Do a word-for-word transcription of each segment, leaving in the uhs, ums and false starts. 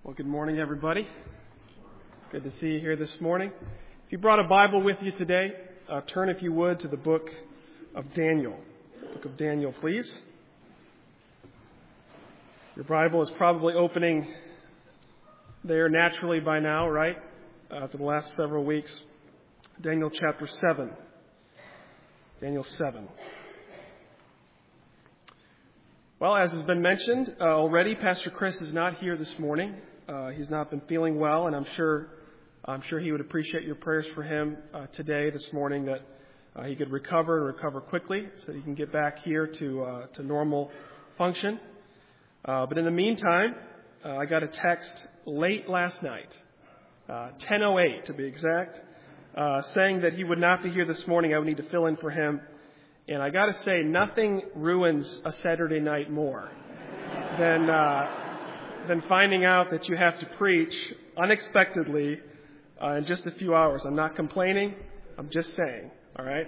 Well, good morning, everybody. It's good to see you here this morning. If you brought a Bible with you today, uh, turn, if you would, to the book of Daniel. Book of Daniel, please. Your Bible is probably opening there naturally by now, right? Uh, for the last several weeks. Daniel chapter seven. Daniel seven. Well, as has been mentioned uh, already, Pastor Chris is not here this morning. Uh, he's not been feeling well, and I'm sure I'm sure he would appreciate your prayers for him uh, today, this morning, that uh, he could recover and recover quickly so that he can get back here to uh, to normal function. Uh, but in the meantime, uh, I got a text late last night, uh, ten oh eight to be exact, uh, saying that he would not be here this morning. I would need to fill in for him. And I got to say, nothing ruins a Saturday night more than uh, than finding out that you have to preach unexpectedly uh, in just a few hours. I'm not complaining. I'm just saying. All right.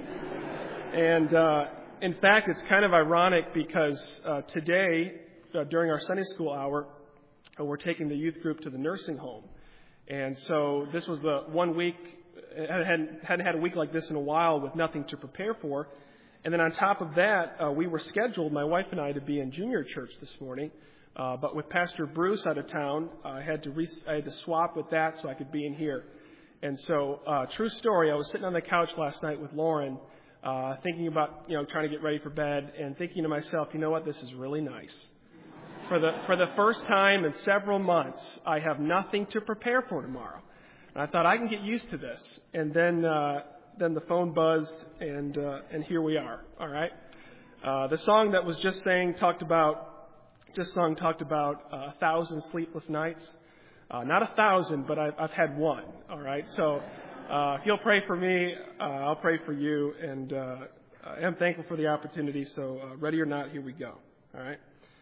And uh, in fact, it's kind of ironic because uh, today, uh, during our Sunday school hour, uh, we're taking the youth group to the nursing home, and so this was the one week. I hadn't, hadn't had a week like this in a while with nothing to prepare for. And then on top of that, uh, we were scheduled, my wife and I, to be in junior church this morning. Uh, but with Pastor Bruce out of town, uh, I had to re- I had to swap with that so I could be in here. And so, uh, true story, I was sitting on the couch last night with Lauren, uh, thinking about, you know, trying to get ready for bed and thinking to myself, you know what, this is really nice. For the, for the first time in several months, I have nothing to prepare for tomorrow. And I thought I can get used to this. And then, uh, Then the phone buzzed, and uh, and here we are. All right. Uh, the song that was just saying talked about, just song talked about uh, a thousand sleepless nights. Uh, not a thousand, but I've, I've had one. All right. So uh, if you'll pray for me, uh, I'll pray for you, and uh, I am thankful for the opportunity. So uh, ready or not, here we go. All right.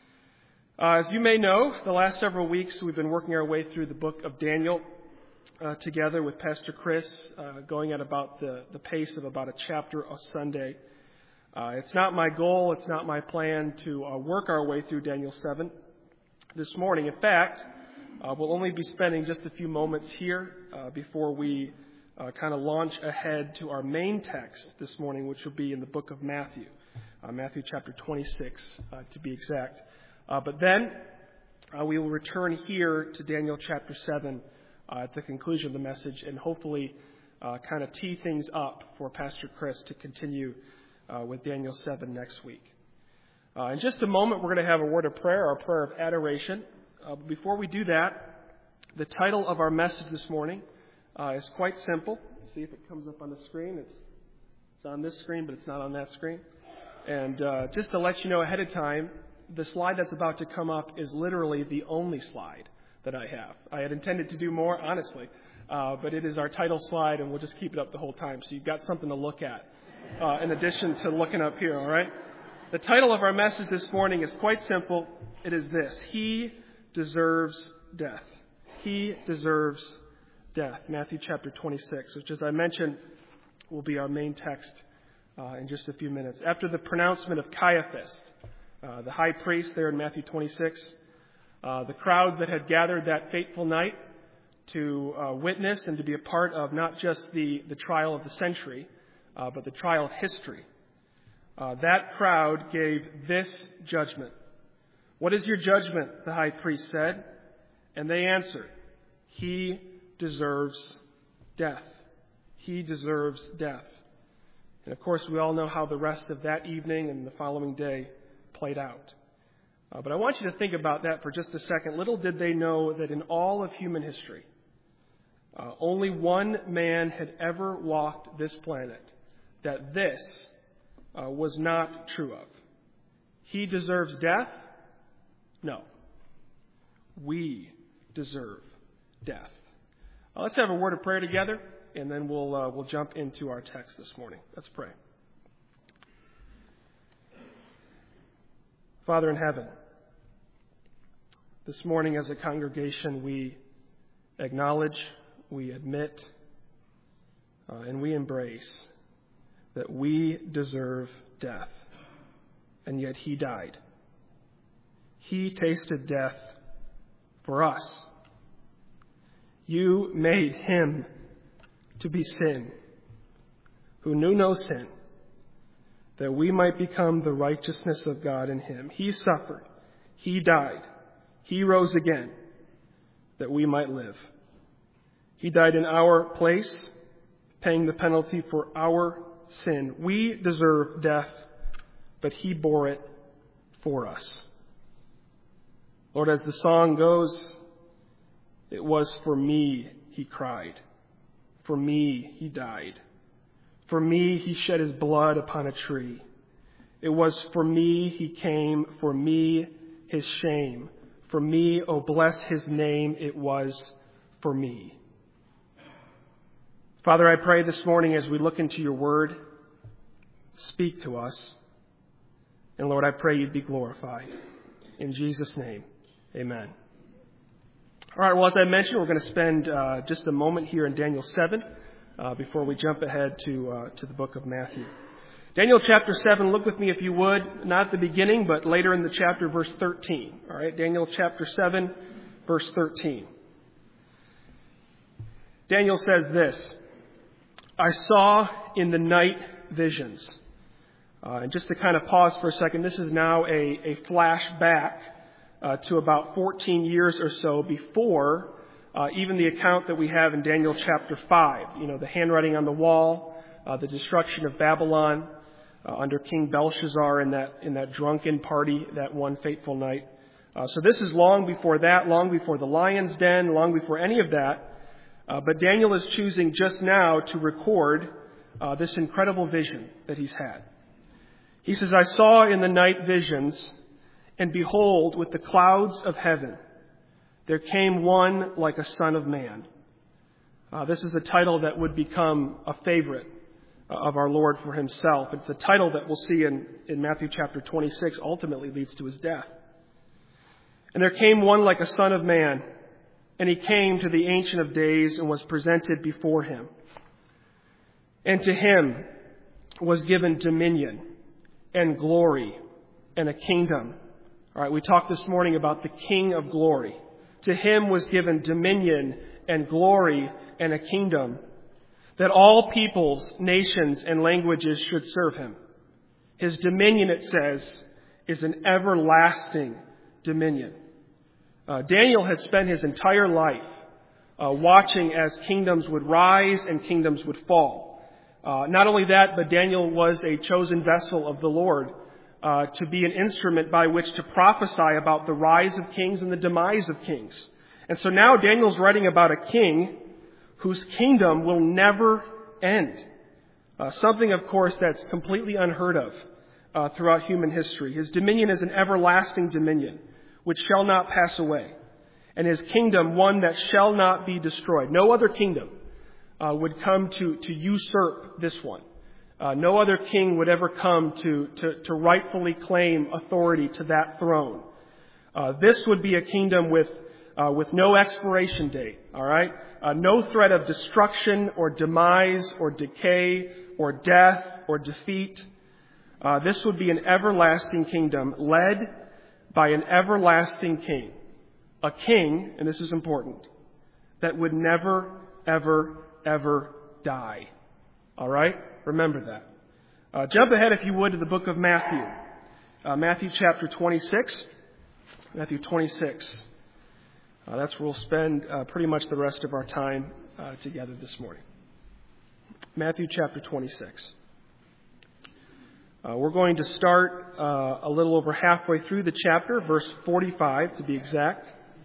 Uh, as you may know, the last several weeks we've been working our way through the book of Daniel. Uh, together with Pastor Chris, uh, going at about the, the pace of about a chapter a Sunday. Uh, it's not my goal, it's not my plan to uh, work our way through Daniel seven this morning. In fact, uh, we'll only be spending just a few moments here uh, before we uh, kind of launch ahead to our main text this morning, which will be in the book of Matthew, uh, Matthew chapter twenty-six uh, to be exact. Uh, but then uh, we will return here to Daniel chapter seven Uh, at the conclusion of the message, and hopefully uh, kind of tee things up for Pastor Chris to continue uh, with Daniel seven next week. Uh, in just a moment, we're going to have a word of prayer, our prayer of adoration. Uh, but before we do that, the title of our message this morning uh, is quite simple. Let's see if it comes up on the screen. It's, it's on this screen, but it's not on that screen. And uh, just to let you know ahead of time, the slide that's about to come up is literally the only slide that I have. I had intended to do more, honestly, uh, but it is our title slide, and we'll just keep it up the whole time. So you've got something to look at uh, in addition to looking up here, all right? The title of our message this morning is quite simple. It is this: He deserves death. He deserves death. Matthew chapter twenty-six, which, as I mentioned, will be our main text uh, in just a few minutes. After the pronouncement of Caiaphas, uh, the high priest there in Matthew twenty-six, Uh, the crowds that had gathered that fateful night to uh, witness and to be a part of not just the, the trial of the century, uh, but the trial of history. Uh, that crowd gave this judgment. "What is your judgment?" the high priest said. And they answered, "He deserves death. He deserves death." And of course, we all know how the rest of that evening and the following day played out. Uh, but I want you to think about that for just a second. Little did they know that in all of human history, uh, only one man had ever walked this planet that this uh, was not true of. He deserves death? No. We deserve death. Uh, let's have a word of prayer together, and then we'll uh, we'll jump into our text this morning. Let's pray. Father in heaven, this morning as a congregation we acknowledge, we admit, uh, and we embrace that we deserve death, and yet He died. He tasted death for us You made him to be sin, who knew no sin, that we might become the righteousness of God in him. He suffered. He died. He rose again, that we might live. He died in our place, paying the penalty for our sin. We deserve death, but he bore it for us. Lord, as the song goes, it was for me he cried. For me he died. For me he shed his blood upon a tree. It was for me he came. For me his shame. For me, oh bless his name, it was for me. Father, I pray this morning as we look into your word, speak to us. And Lord, I pray you'd be glorified. In Jesus' name, amen. All right, well, as I mentioned, we're going to spend uh, just a moment here in Daniel seven uh, before we jump ahead to uh, to the book of Matthew. Daniel chapter seven, look with me if you would, not at the beginning, but later in the chapter, verse thirteen. All right, Daniel chapter seven, verse thirteen. Daniel says this, I saw in the night visions. Uh, and just to kind of pause for a second, this is now a, a flashback uh, to about fourteen years or so before uh, even the account that we have in Daniel chapter five. You know, the handwriting on the wall, uh, the destruction of Babylon uh, under King Belshazzar in that in that drunken party that one fateful night. Uh, so this is long before that, long before the lion's den, long before any of that. Uh, but Daniel is choosing just now to record uh, this incredible vision that he's had. He says, I saw in the night visions, and behold, with the clouds of heaven, there came one like a son of man. Uh, this is a title that would become a favorite of our Lord for himself. It's a title that we'll see in, in Matthew chapter twenty-six ultimately leads to his death. And there came one like a son of man, and he came to the Ancient of Days and was presented before him. And to him was given dominion and glory and a kingdom. All right, we talked this morning about the King of glory. To him was given dominion and glory and a kingdom, that all peoples, nations, and languages should serve him. His dominion, it says, is an everlasting dominion. Uh, Daniel has spent his entire life uh, watching as kingdoms would rise and kingdoms would fall. Uh, not only that, but Daniel was a chosen vessel of the Lord uh, to be an instrument by which to prophesy about the rise of kings and the demise of kings. And so now Daniel's writing about a king whose kingdom will never end. Uh, something, of course, that's completely unheard of uh, throughout human history. His dominion is an everlasting dominion which shall not pass away, and his kingdom one that shall not be destroyed. No other kingdom uh, would come to, to usurp this one. Uh, no other king would ever come to, to, to rightfully claim authority to that throne. Uh, this would be a kingdom with uh, with no expiration date, all right? Uh, no threat of destruction or demise or decay or death or defeat. Uh, this would be an everlasting kingdom led by an everlasting king. A king, and this is important, that would never, ever, ever die. All right? Remember that. Uh, jump ahead, if you would, to the book of Matthew. Uh, Matthew chapter twenty-six. Matthew twenty-six. Uh, that's where we'll spend uh, pretty much the rest of our time uh, together this morning. Matthew chapter twenty-six. Uh, we're going to start uh, a little over halfway through the chapter, verse forty-five to be exact,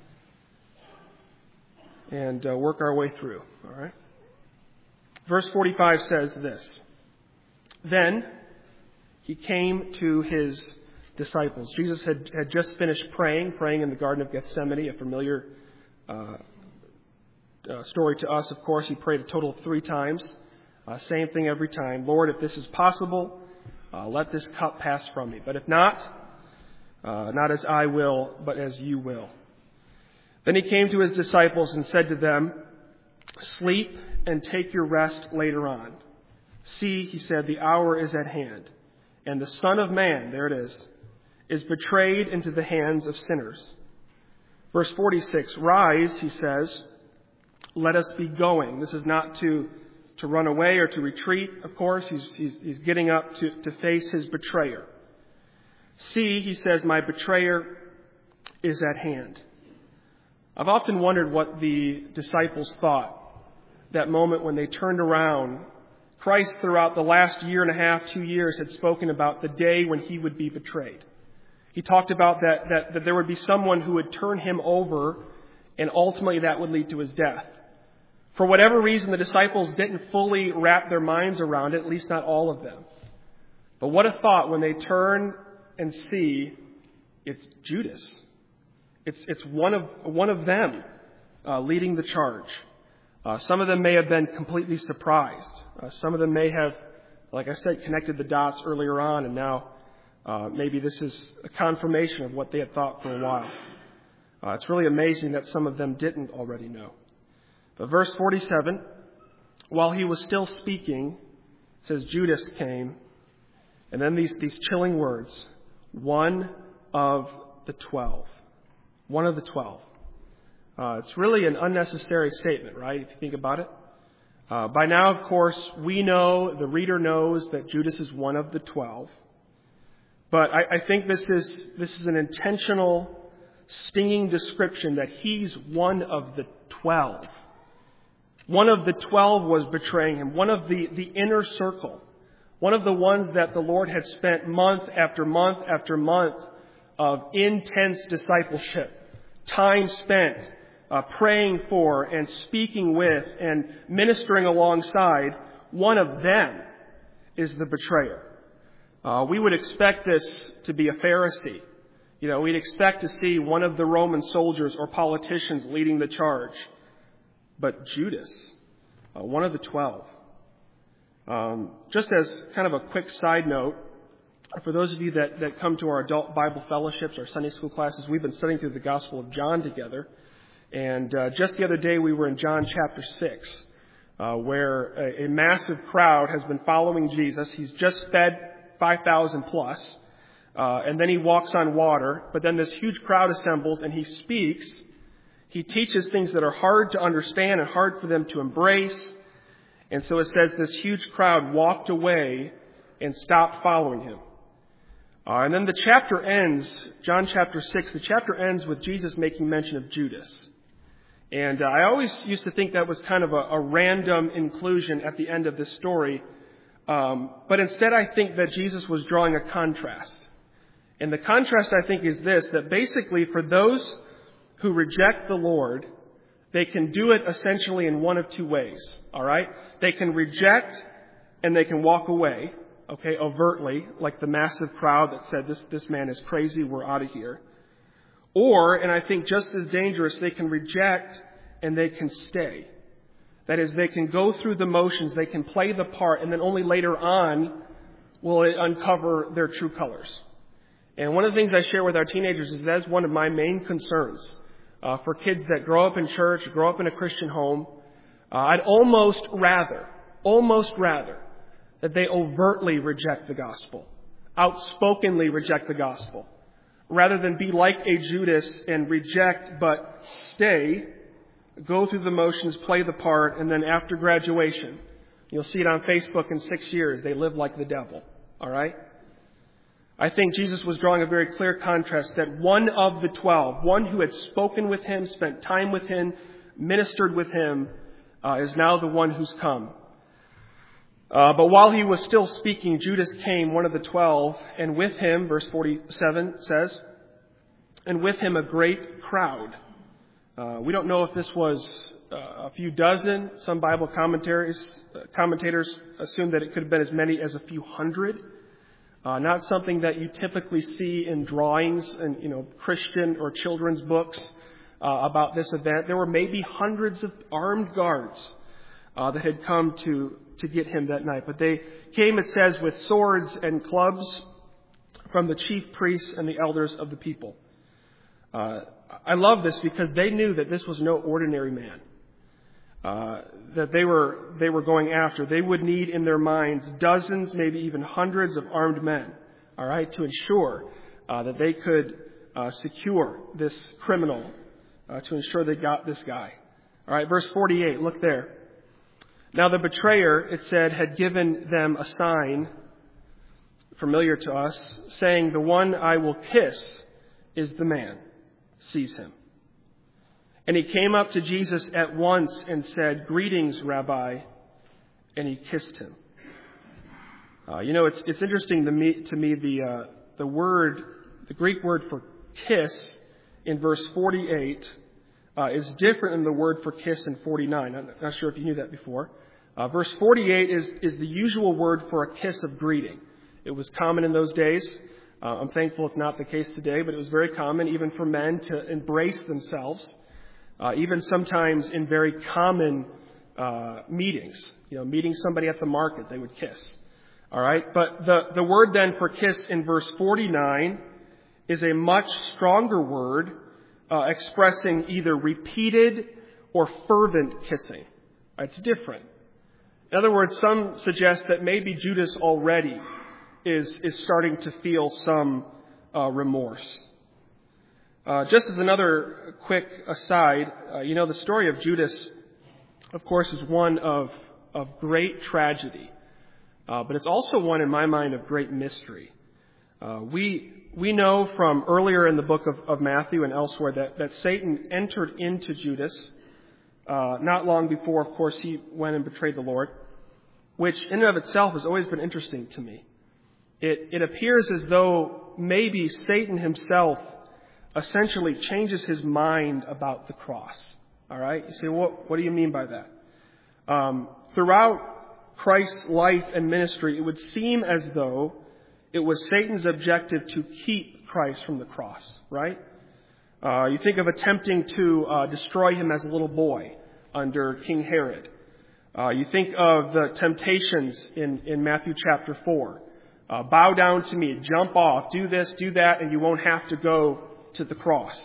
and uh, work our way through. All right. Verse forty-five says this: Then he came to his disciples. Jesus had, had just finished praying, praying in the Garden of Gethsemane, a familiar uh, uh, story to us, of course. He prayed a total of three times. Uh, same thing every time. Lord, if this is possible, uh, let this cup pass from me. But if not, uh, not as I will, but as you will. Then he came to his disciples and said to them, Sleep and take your rest later on. See, he said, the hour is at hand, and the Son of Man, there it is, is betrayed into the hands of sinners. Verse forty-six, Rise, he says, let us be going. This is not to, to run away or to retreat, of course. He's, he's, he's getting up to, to face his betrayer. See, he says, my betrayer is at hand. I've often wondered what the disciples thought that moment when they turned around. Christ, throughout the last year and a half, two years, had spoken about the day when he would be betrayed. He talked about that, that, that there would be someone who would turn him over, and ultimately that would lead to his death. For whatever reason, the disciples didn't fully wrap their minds around it, at least not all of them. But what a thought when they turn and see it's Judas. It's, it's one of, one of them uh, leading the charge. Uh, some of them may have been completely surprised. Uh, some of them may have, like I said, connected the dots earlier on, and now uh, maybe this is a confirmation of what they had thought for a while. Uh, it's really amazing that some of them didn't already know. But verse forty-seven, while he was still speaking, it says Judas came, and then these, these chilling words, one of the twelve. One of the twelve. Uh, it's really an unnecessary statement, right, if you think about it. Uh, by now, of course, we know, the reader knows that Judas is one of the twelve. But I, I think this is this is an intentional, stinging description that he's one of the twelve. One of the twelve was betraying him. One of the, the inner circle. One of the ones that the Lord had spent month after month after month of intense discipleship. Time spent uh, praying for and speaking with and ministering alongside. One of them is the betrayer. Uh, we would expect this to be a Pharisee. You know, we'd expect to see one of the Roman soldiers or politicians leading the charge. But Judas, uh, one of the twelve. Um, just as kind of a quick side note, for those of you that, that come to our adult Bible fellowships, our Sunday school classes, we've been studying through the Gospel of John together. And uh, just the other day we were in John chapter six, uh, where a, a massive crowd has been following Jesus. He's just fed five thousand plus, uh, and then he walks on water. But then this huge crowd assembles and he speaks. He teaches things that are hard to understand and hard for them to embrace. And so it says this huge crowd walked away and stopped following him. Uh, and then the chapter ends, John chapter six, the chapter ends with Jesus making mention of Judas. And uh, I always used to think that was kind of a, a random inclusion at the end of this story. Um, but instead I think that Jesus was drawing a contrast. And the contrast, I think, is this, that basically for those who reject the Lord, they can do it essentially in one of two ways, all right? They can reject and they can walk away, okay, overtly, like the massive crowd that said, this, this man is crazy, we're out of here. Or, and I think just as dangerous, they can reject and they can stay. That is, they can go through the motions, they can play the part, and then only later on will it uncover their true colors. And one of the things I share with our teenagers is that's one of my main concerns. Uh, for kids that grow up in church, grow up in a Christian home, uh, I'd almost rather, almost rather, that they overtly reject the gospel, outspokenly reject the gospel, rather than be like a Judas and reject but stay, go through the motions, play the part, and then after graduation, you'll see it on Facebook in six years, they live like the devil, all right? I think Jesus was drawing a very clear contrast that one of the twelve, one who had spoken with him, spent time with him, ministered with him, uh, is now the one who's come. Uh, but while he was still speaking, Judas came, one of the twelve, and with him, verse forty-seven says, and with him a great crowd. Uh, we don't know if this was uh, a few dozen. Some Bible commentaries, uh, commentators assume that it could have been as many as a few hundred. Uh, not something that you typically see in drawings and, you know, Christian or children's books uh, about this event. There were maybe hundreds of armed guards uh, that had come to, to get him that night. But they came, it says, with swords and clubs from the chief priests and the elders of the people. Uh, I love this because they knew that this was no ordinary man. Uh, that they were they were going after. They would need in their minds dozens, maybe even hundreds of armed men, all right, to ensure uh, that they could uh, secure this criminal, uh, to ensure they got this guy. All right, verse forty-eight, look there. Now the betrayer, it said, had given them a sign, familiar to us, saying, "The one I will kiss is the man. Seize him." And he came up to Jesus at once and said, "Greetings, Rabbi," and he kissed him. Uh, you know, it's it's interesting to me, to me the uh, the word, the Greek word for kiss in verse forty-eight uh, is different than the word for kiss in forty-nine. I'm not sure if you knew that before. Uh, verse forty-eight is is the usual word for a kiss of greeting. It was common in those days. Uh, I'm thankful it's not the case today, but it was very common even for men to embrace themselves, uh, even sometimes in very common uh, meetings. You know, meeting somebody at the market, they would kiss. All right, but the, the word then for kiss in verse forty-nine is a much stronger word uh, expressing either repeated or fervent kissing. It's different. In other words, some suggest that maybe Judas already is is starting to feel some uh, remorse. Uh, just as another quick aside, uh, you know, the story of Judas, of course, is one of, of great tragedy. Uh, but it's also one, in my mind, of great mystery. Uh, we we know from earlier in the book of, of Matthew and elsewhere that, that Satan entered into Judas uh, not long before, of course, he went and betrayed the Lord, which in and of itself has always been interesting to me. It, it appears as though maybe Satan himself essentially changes his mind about the cross. All right? You say, what, what do you mean by that? Um, throughout Christ's life and ministry, it would seem as though it was Satan's objective to keep Christ from the cross, right? Uh, you think of attempting to uh, destroy him as a little boy under King Herod. Uh, you think of the temptations in, in Matthew chapter four. Uh, bow down to me, jump off, do this, do that, and you won't have to go to the cross.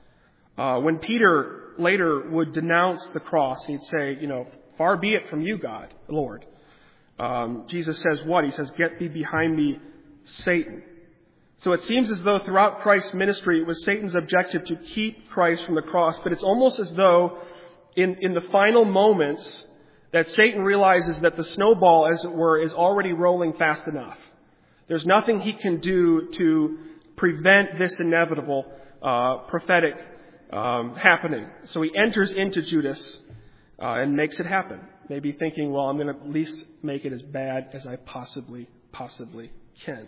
Uh, when Peter later would denounce the cross, he'd say, you know, "Far be it from you, God, Lord." Um, Jesus says what? He says, "Get thee behind me, Satan." So it seems as though throughout Christ's ministry, it was Satan's objective to keep Christ from the cross. But it's almost as though in, in the final moments that Satan realizes that the snowball, as it were, is already rolling fast enough. There's nothing he can do to prevent this inevitable uh, prophetic um, happening. So he enters into Judas uh, and makes it happen. Maybe thinking, well, I'm going to at least make it as bad as I possibly, possibly can.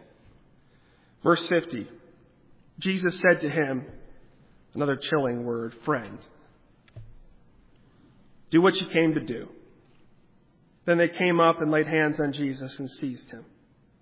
Verse fifty, Jesus said to him, another chilling word, "Friend, do what you came to do." Then they came up and laid hands on Jesus and seized him.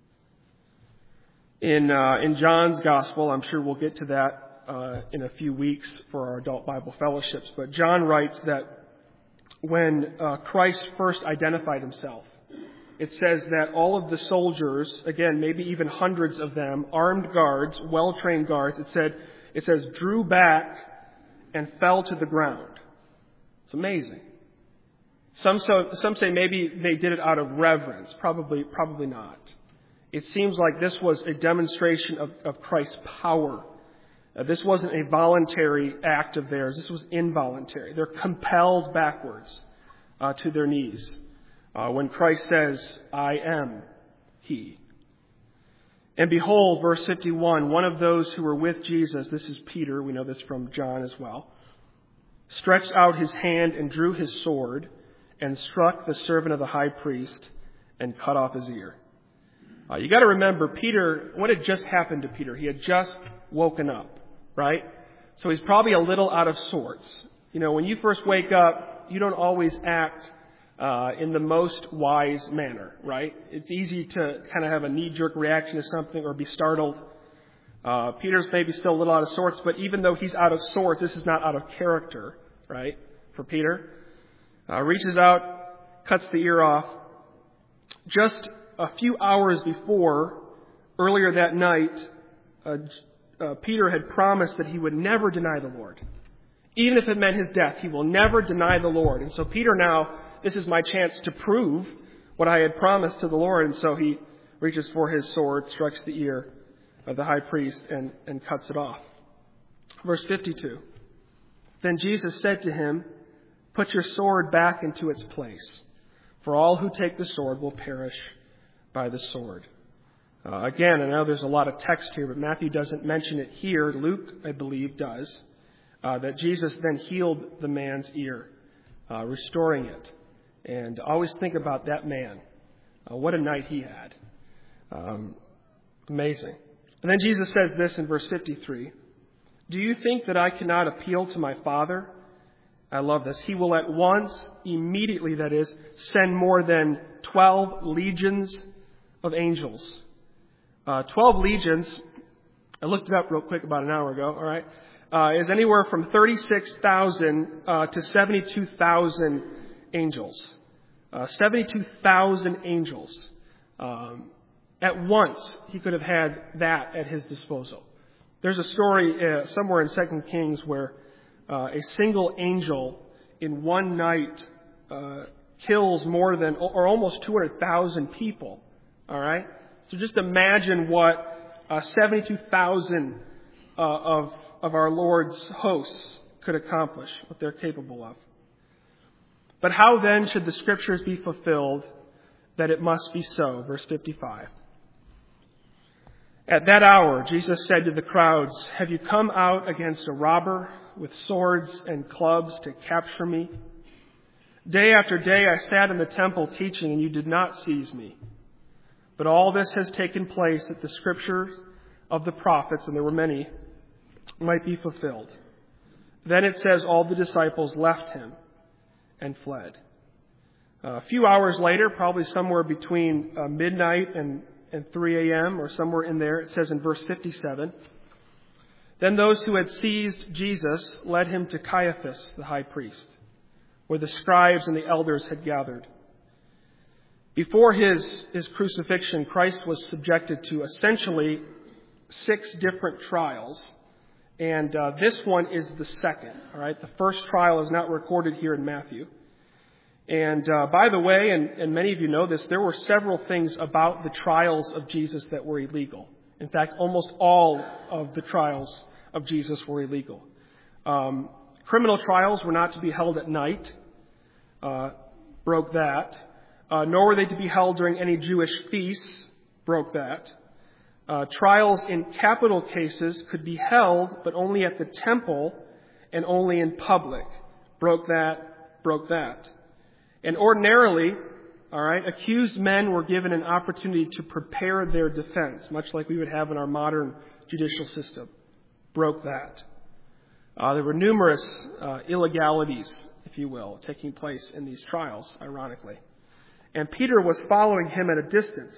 In uh, in John's Gospel, I'm sure we'll get to that uh, in a few weeks for our adult Bible fellowships, but John writes that when uh, Christ first identified himself, it says that all of the soldiers, again, maybe even hundreds of them, armed guards, well-trained guards, it said, it says, drew back and fell to the ground. It's amazing. Some so, some say maybe they did it out of reverence. Probably, probably not. It seems like this was a demonstration of, of Christ's power. Uh, this wasn't a voluntary act of theirs. This was involuntary. They're compelled backwards uh, to their knees uh, when Christ says, "I am He." And behold, verse fifty-one, one of those who were with Jesus, this is Peter, we know this from John as well, stretched out his hand and drew his sword and struck the servant of the high priest and cut off his ear. Uh, you got to remember, Peter, what had just happened to Peter? He had just woken up, right? So he's probably a little out of sorts. You know, when you first wake up, you don't always act uh, in the most wise manner, right? It's easy to kind of have a knee-jerk reaction to something or be startled. Uh, Peter's maybe still a little out of sorts, but even though he's out of sorts, this is not out of character, right, for Peter. Uh, reaches out, cuts the ear off. Just a few hours before, earlier that night, uh, uh, Peter had promised that he would never deny the Lord. Even if it meant his death, he will never deny the Lord. And so Peter now, this is my chance to prove what I had promised to the Lord. And so he reaches for his sword, strikes the ear of the high priest, and, and cuts it off. Verse fifty-two. Then Jesus said to him, Put your sword back into its place, for all who take the sword will perish by the sword. Uh, again, I know there's a lot of text here, but Matthew doesn't mention it here. Luke, I believe, does. Uh, that Jesus then healed the man's ear, uh, restoring it. And always think about that man. Uh, what a night he had. Um, amazing. And then Jesus says this in verse fifty-three. Do you think that I cannot appeal to my Father? I love this. He will at once, immediately that is, send more than twelve legions of angels. Uh, twelve legions, I looked it up real quick about an hour ago, all right, uh, is anywhere from thirty-six thousand uh, to seventy-two thousand angels. Uh, seventy-two thousand angels. Um, at once, he could have had that at his disposal. There's a story uh, somewhere in Second Kings where uh, a single angel in one night uh, kills more than, or almost two hundred thousand people. All right? So just imagine what uh, seventy-two thousand uh, of, of our Lord's hosts could accomplish, what they're capable of. But how then should the Scriptures be fulfilled that it must be so? Verse fifty-five. At that hour, Jesus said to the crowds, have you come out against a robber with swords and clubs to capture me? Day after day I sat in the temple teaching, and you did not seize me. But all this has taken place that the Scriptures of the prophets, and there were many, might be fulfilled. Then it says all the disciples left him and fled. Uh, a few hours later, probably somewhere between uh, midnight and and three a.m. or somewhere in there, it says in verse fifty-seven, then those who had seized Jesus led him to Caiaphas, the high priest, where the scribes and the elders had gathered. Before his, his crucifixion, Christ was subjected to essentially six different trials, and uh, this one is the second. All right, the first trial is not recorded here in Matthew. And uh, by the way, and, and many of you know this, there were several things about the trials of Jesus that were illegal. In fact, almost all of the trials of Jesus were illegal. Um, criminal trials were not to be held at night. Uh, broke that. Uh, nor were they to be held during any Jewish feasts. Broke that. Uh, trials in capital cases could be held, but only at the temple and only in public. Broke that. Broke that. And ordinarily, all right, accused men were given an opportunity to prepare their defense, much like we would have in our modern judicial system. Broke that. Uh, there were numerous uh, illegalities, if you will, taking place in these trials, ironically. And Peter was following him at a distance,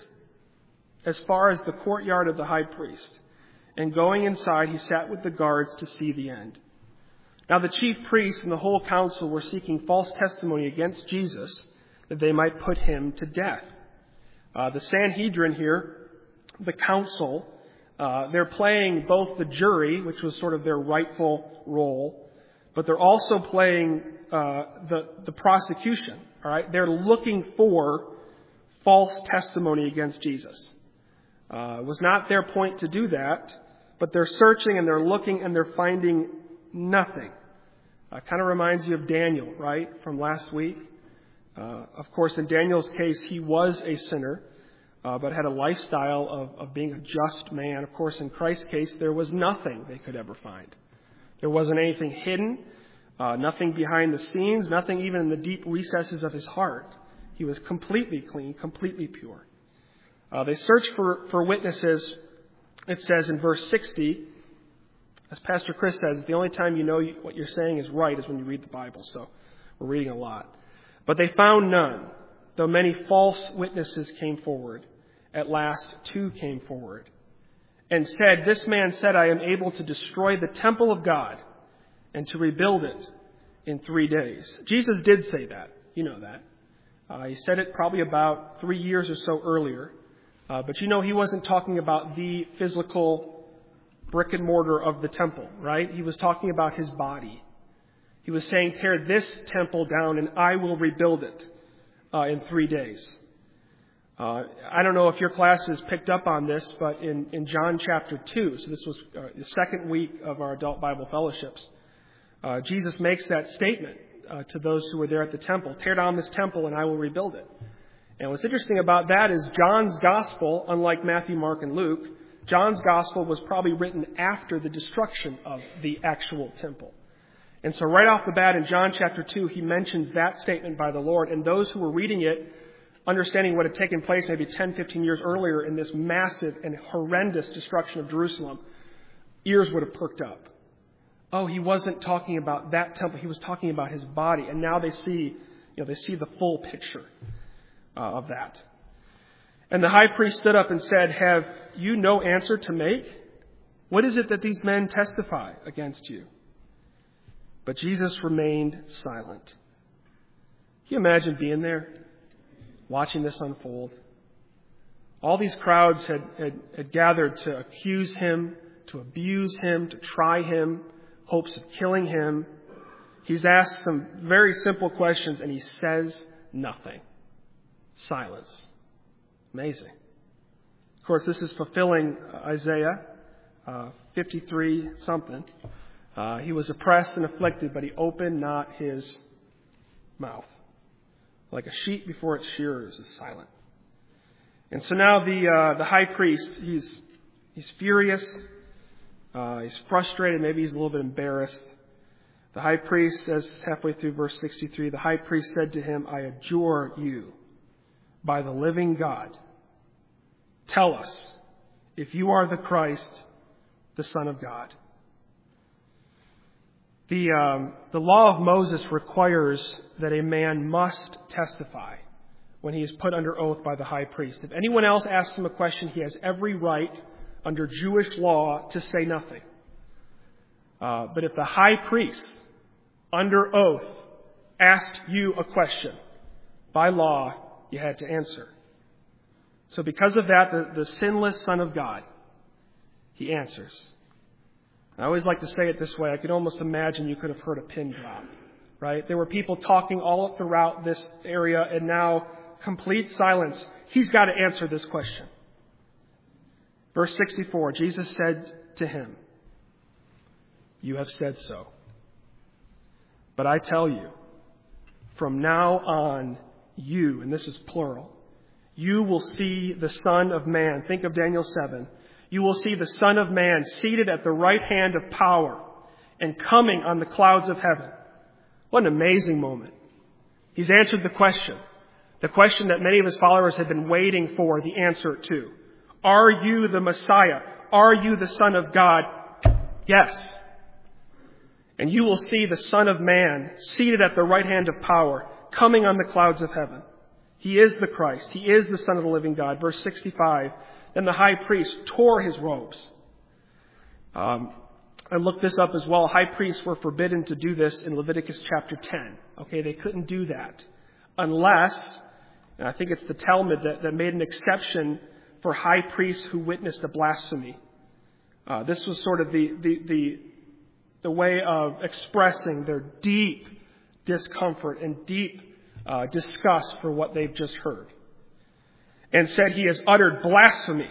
as far as the courtyard of the high priest. And going inside, he sat with the guards to see the end. Now the chief priests and the whole council were seeking false testimony against Jesus that they might put him to death. Uh, the Sanhedrin here, the council, uh, they're playing both the jury, which was sort of their rightful role, but they're also playing uh, the, the prosecution. All right, they're looking for false testimony against Jesus. Uh, it was not their point to do that, but they're searching and they're looking and they're finding nothing. Uh, kind of reminds you of Daniel, right, from last week. Uh, of course, in Daniel's case, he was a sinner, uh, but had a lifestyle of, of being a just man. Of course, in Christ's case, there was nothing they could ever find. There wasn't anything hidden, uh, nothing behind the scenes, nothing even in the deep recesses of his heart. He was completely clean, completely pure. Uh, they searched for, for witnesses, it says in verse sixty. As Pastor Chris says, the only time you know what you're saying is right is when you read the Bible. So we're reading a lot. But they found none, though many false witnesses came forward. At last, two came forward and said, this man said, I am able to destroy the temple of God and to rebuild it in three days. Jesus did say that. You know that. Uh, he said it probably about three years or so earlier. Uh, but you know he wasn't talking about the physical brick and mortar of the temple, right? He was talking about his body. He was saying, tear this temple down and I will rebuild it uh, in three days. Uh, I don't know if your class has picked up on this, but in, in John chapter two, so this was uh, the second week of our adult Bible fellowships, uh, Jesus makes that statement uh, to those who were there at the temple, tear down this temple and I will rebuild it. And what's interesting about that is John's gospel, unlike Matthew, Mark, and Luke, John's gospel was probably written after the destruction of the actual temple. And so right off the bat in John chapter two, he mentions that statement by the Lord. And those who were reading it, understanding what had taken place maybe ten, fifteen years earlier in this massive and horrendous destruction of Jerusalem, ears would have perked up. Oh, he wasn't talking about that temple. He was talking about his body. And now they see, you know, they see the full picture uh, of that. And the high priest stood up and said, have you no answer to make? What is it that these men testify against you? But Jesus remained silent. Can you imagine being there, watching this unfold? All these crowds had, had, had gathered to accuse him, to abuse him, to try him, hopes of killing him. He's asked some very simple questions and he says nothing. Silence. Amazing. Of course, this is fulfilling Isaiah uh, fifty-three something. Uh, he was oppressed and afflicted, but he opened not his mouth. Like a sheep before its shearers is silent. And so now the uh, the high priest, he's he's furious. Uh, he's frustrated. Maybe he's a little bit embarrassed. The high priest says halfway through verse sixty-three, the high priest said to him, I adjure you by the living God. Tell us if you are the Christ, the Son of God. The, um, the law of Moses requires that a man must testify when he is put under oath by the high priest. If anyone else asks him a question, he has every right under Jewish law to say nothing. Uh, but if the high priest, under oath, asked you a question, by law, you had to answer. So because of that, the, the sinless Son of God, he answers. I always like to say it this way. I could almost imagine you could have heard a pin drop, right? There were people talking all throughout this area, and now complete silence. He's got to answer this question. Verse sixty-four, Jesus said to him, you have said so. But I tell you, from now on, you, and this is plural, you will see the Son of Man. Think of Daniel seven. You will see the Son of Man seated at the right hand of power and coming on the clouds of heaven. What an amazing moment. He's answered the question. The question that many of his followers had been waiting for the answer to. Are you the Messiah? Are you the Son of God? Yes. And you will see the Son of Man seated at the right hand of power, coming on the clouds of heaven. He is the Christ. He is the Son of the living God. Verse sixty-five, then the high priest tore his robes. Um, I looked this up as well. High priests were forbidden to do this in Leviticus chapter ten. Okay, they couldn't do that unless, and I think it's the Talmud that, that made an exception for high priests who witnessed a blasphemy. Uh, this was sort of the, the, the, the way of expressing their deep discomfort and deep uh, disgust for what they've just heard. And said, he has uttered blasphemy.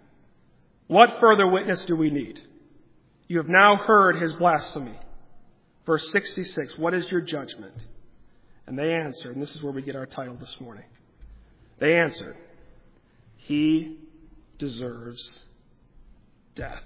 What further witness do we need? You have now heard his blasphemy. Verse sixty-six, what is your judgment? And they answered, and this is where we get our title this morning. They answered, he deserves death.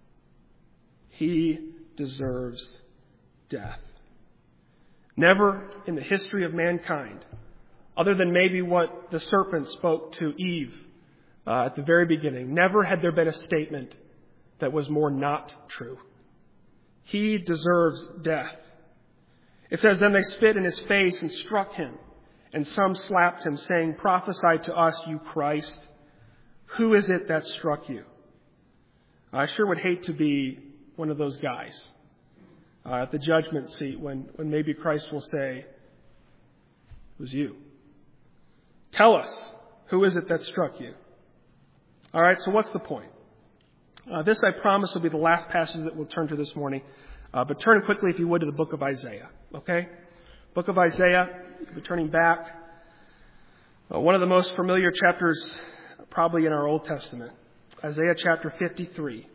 He deserves death. Never in the history of mankind, other than maybe what the serpent spoke to Eve uh, at the very beginning, never had there been a statement that was more not true. He deserves death. It says, then they spit in his face and struck him, and some slapped him, saying, prophesy to us, you Christ. Who is it that struck you? I sure would hate to be one of those guys uh, at the judgment seat when, when maybe Christ will say, it was you. Tell us, who is it that struck you? All right, so what's the point? Uh, this, I promise, will be the last passage that we'll turn to this morning. Uh, but turn quickly, if you would, to the book of Isaiah. Okay? Book of Isaiah, we're turning back. Uh, one of the most familiar chapters probably in our Old Testament. Isaiah chapter fifty-three.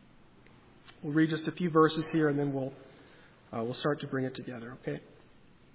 We'll read just a few verses here and then we'll uh, we'll start to bring it together, okay?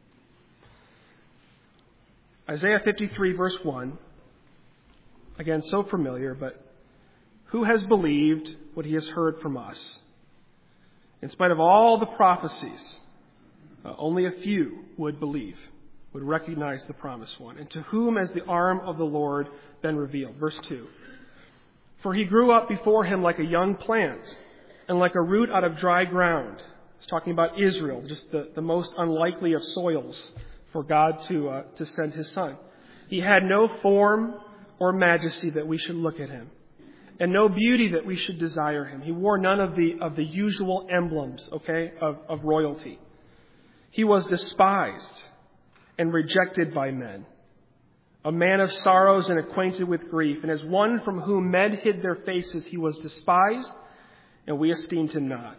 Isaiah fifty-three, verse one. Again, so familiar, but who has believed what he has heard from us? In spite of all the prophecies, uh, only a few would believe, would recognize the promised one. And to whom has the arm of the Lord been revealed? Verse two. For he grew up before him like a young plant, and like a root out of dry ground. He's talking about Israel, just the, the most unlikely of soils for God to uh, to send his son. He had no form or majesty that we should look at him, and no beauty that we should desire him. He wore none of the of the usual emblems, okay, of, of royalty. He was despised and rejected by men, a man of sorrows and acquainted with grief. And as one from whom men hid their faces, he was despised, and we esteemed him not.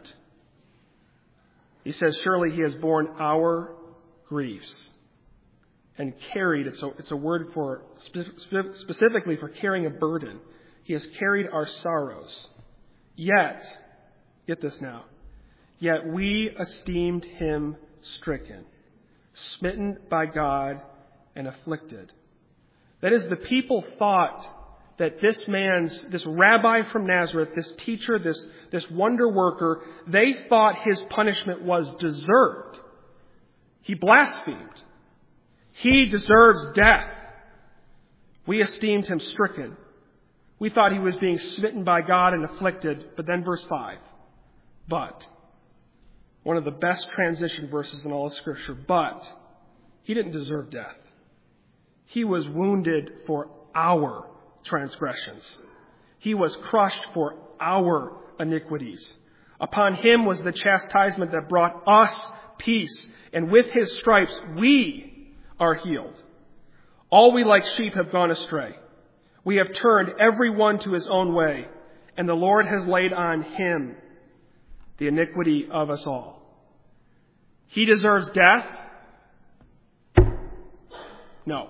He says, surely he has borne our griefs and carried, it's a, it's a word for spe- specifically for carrying a burden. He has carried our sorrows. Yet, get this now, yet we esteemed him stricken, smitten by God, and afflicted. That is, the people thought that this man's, this rabbi from Nazareth, this teacher, this, this wonder worker, they thought his punishment was deserved. He blasphemed. He deserves death. We esteemed him stricken. We thought he was being smitten by God and afflicted. But then verse five. But, one of the best transition verses in all of Scripture, but he didn't deserve death. He was wounded for our transgressions. He was crushed for our iniquities. Upon him was the chastisement that brought us peace, and with his stripes we are healed. All we like sheep have gone astray. We have turned every one to his own way, and the Lord has laid on him the iniquity of us all. He deserves death? No.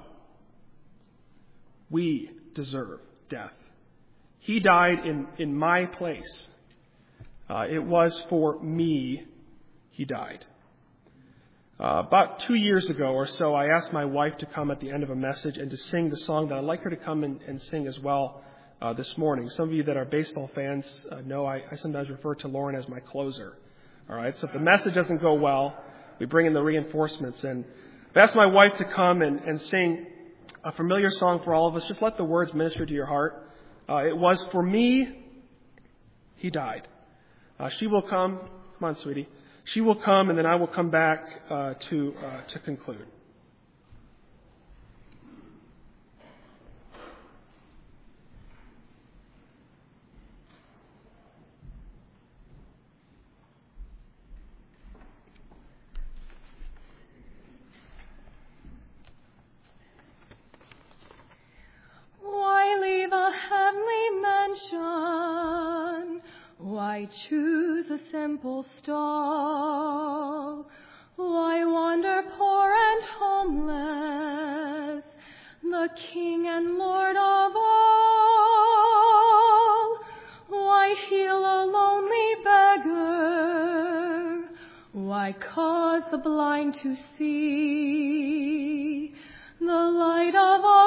We deserve death. He died in, in my place. Uh, it was for me he died. Uh, about two years ago or so, I asked my wife to come at the end of a message and to sing the song that I'd like her to come and, and sing as well uh, this morning. Some of you that are baseball fans uh, know I, I sometimes refer to Lauren as my closer. All right, so if the message doesn't go well, we bring in the reinforcements. And I've asked my wife to come and, and sing a familiar song for all of us. Just let the words minister to your heart. Uh, it was for me he died. Uh, she will come. Come on, sweetie. She will come, and then I will come back uh, to uh, to conclude. Why leave a heavenly mansion? Why choose a simple stall? Why wander poor and homeless, the King and Lord of all? Why heal a lonely beggar? Why cause the blind to see? The light of all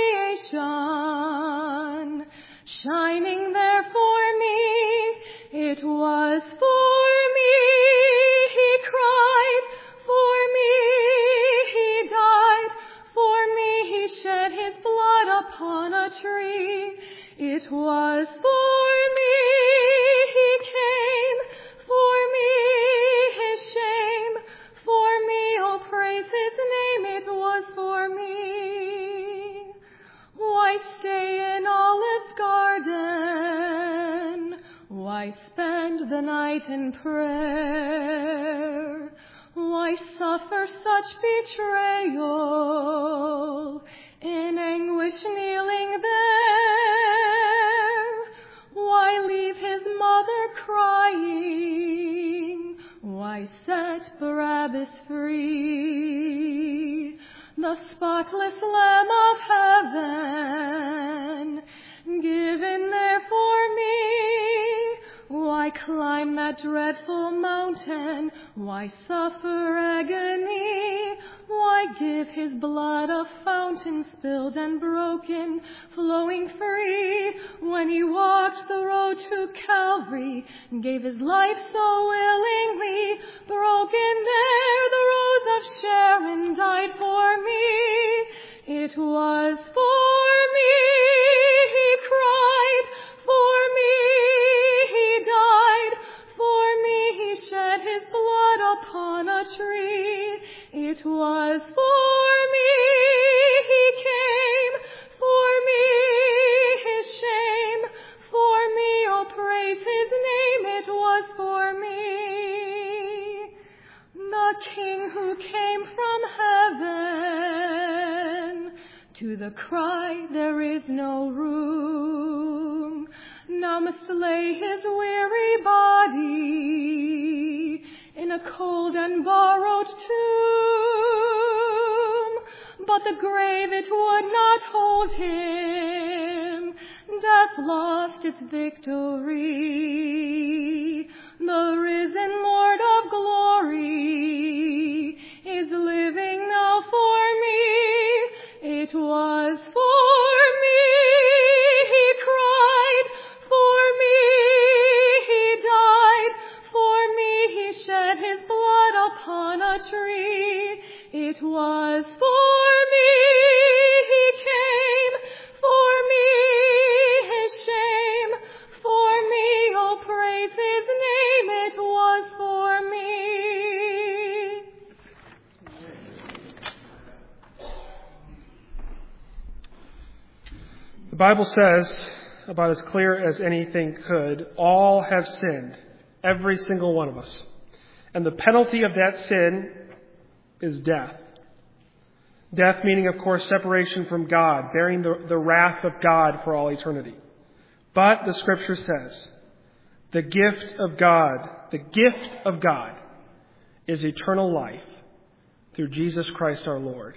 creation, shining there for me. It was for me he cried, for me he died, for me he shed his blood upon a tree. It was for me he came, for me his shame, for me, oh praise his name, it was for me. Why stay in Olive Garden? Why spend the night in prayer? Why suffer such betrayal in anguish kneeling there? Why leave his mother crying? Why set Barabbas free? The spotless Lamb of heaven, given there for me. Why climb that dreadful mountain? Why suffer agony? Why give his blood a fountain spilled and broken, flowing free, when he walked the road to Calvary, gave his life so willingly, broken there the rose of Sharon died for me. It was for me he cried, for me he died, for me he shed his blood upon a tree. It was for me he came, for me his shame, for me, oh praise his name, it was for me. The King who came from heaven, to the cry there is no room, now must lay his weary body in a cold and borrowed tomb. But the grave, it would not hold him. Death lost its victory. The risen Lord of glory is living now for me. It was for me he cried, for me he died, for me he shed his blood upon a tree. It was for me he came, for me his shame, for me, oh praise his name, it was for me. The Bible says, about as clear as anything could, all have sinned, every single one of us. And the penalty of that sin is death. Death meaning, of course, separation from God, bearing the, the wrath of God for all eternity. But the Scripture says, the gift of God, the gift of God is eternal life through Jesus Christ our Lord.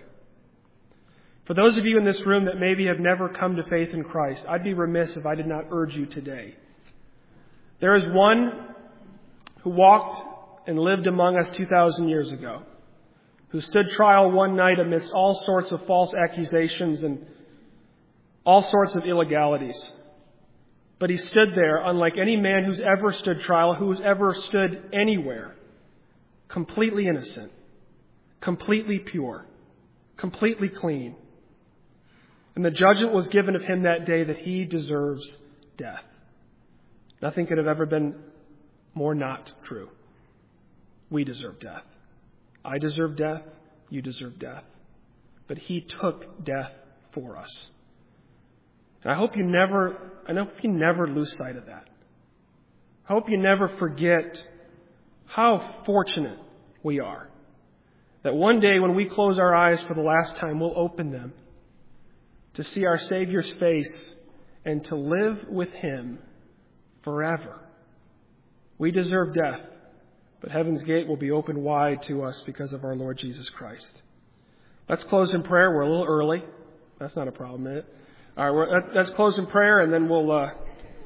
For those of you in this room that maybe have never come to faith in Christ, I'd be remiss if I did not urge you today. There is one who walked and lived among us two thousand years ago, who stood trial one night amidst all sorts of false accusations and all sorts of illegalities. But he stood there, unlike any man who's ever stood trial, who's ever stood anywhere, completely innocent, completely pure, completely clean. And the judgment was given of him that day that he deserves death. Nothing could have ever been more not true. We deserve death. I deserve death. You deserve death. But he took death for us. And I hope you never, I hope you never lose sight of that. I hope you never forget how fortunate we are. That one day when we close our eyes for the last time, we'll open them to see our Savior's face and to live with him forever. We deserve death, but heaven's gate will be opened wide to us because of our Lord Jesus Christ. Let's close in prayer. We're a little early. That's not a problem, is it? All right, we're, let's close in prayer, and then we'll uh,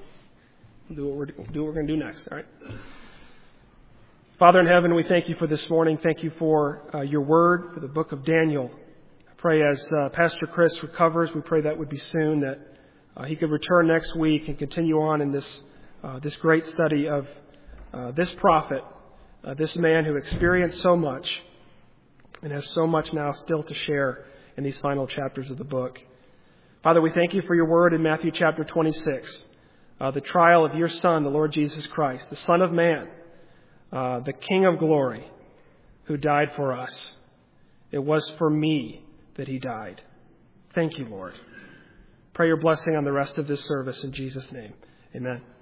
do what we're do what we're going to do next. All right. Father in heaven, we thank you for this morning. Thank you for uh, your word, for the book of Daniel. I pray as uh, Pastor Chris recovers, we pray that would be soon, that uh, he could return next week and continue on in this uh, this great study of uh, this prophet, uh, this man who experienced so much and has so much now still to share in these final chapters of the book. Father, we thank you for your word in Matthew chapter twenty-six, uh, the trial of your Son, the Lord Jesus Christ, the Son of Man, uh, the King of glory, who died for us. It was for me that he died. Thank you, Lord. Pray your blessing on the rest of this service in Jesus' name. Amen.